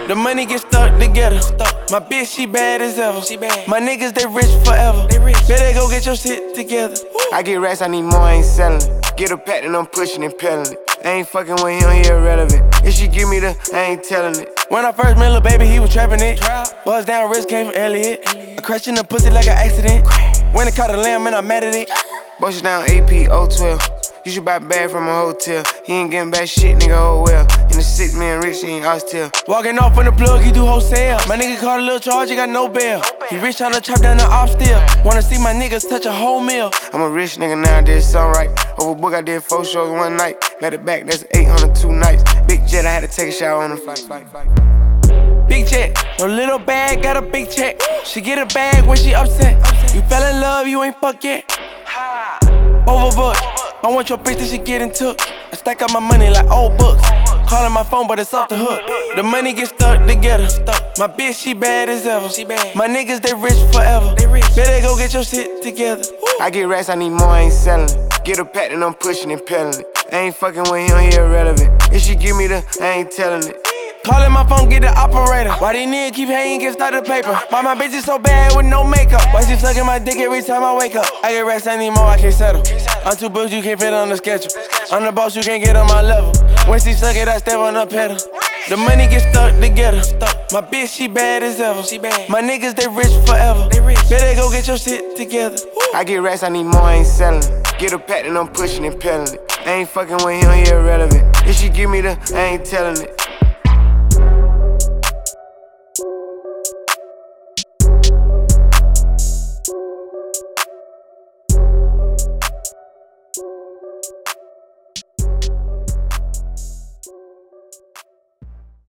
The money get stuck together. My bitch, she bad as ever. My niggas, they rich forever. Better go get your shit together. I get racks, I need more, I ain't selling it. Get a pack and I'm pushing and peddling it. I ain't fucking with him, he irrelevant. If she give me the, I ain't telling it. When I first met lil' baby, he was trapping it. Buzz down, wrist came from Elliot. I crashed in the pussy like an accident. When I caught a lamb and I mad at it. Bust it down AP 012. You should buy a bag from a hotel. He ain't getting back shit, nigga, oh well. In the 6 man rich, he ain't hostile. Walking off on the plug, he do wholesale. My nigga caught a little charge, he got no bail. He rich tryna chop down the off still. Wanna see my niggas touch a whole meal. I'm a rich nigga now, I did something right. Overbook, I did 4 shows one night. Back to back, that's 800 2 nights. Big jet, I had to take a shower on the flight. Big check, no little bag, got a big check. She get a bag when she upset. You fell in love, you ain't fuck yet. Overbooked, I want your bitch that she getting took. I stack up my money like old books. Calling my phone, but it's off the hook. The money get stuck together. My bitch, she bad as ever. My niggas, they rich forever. Better go get your shit together. I get racks, I need more, I ain't selling it. Get a pack and I'm pushing and peddling it. I ain't fucking with him, he irrelevant. If she give me the, I ain't telling it. Calling my phone, get the operator. Why these niggas keep hating, get started paper? Why my bitch is so bad with no makeup? Why she sucking my dick every time I wake up? I get racks, I need more, I can't settle. I'm too booked, you can't fit on the schedule. I'm the boss, you can't get on my level. When she suck it, I step on the pedal. The money get stuck together. My bitch, she bad as ever. My niggas, they rich forever. Better go get your shit together. I get racks, I need more, I ain't selling it. Get a pack and I'm pushing and peddling it. I ain't fucking with him, he irrelevant. If she give me the, I ain't telling it.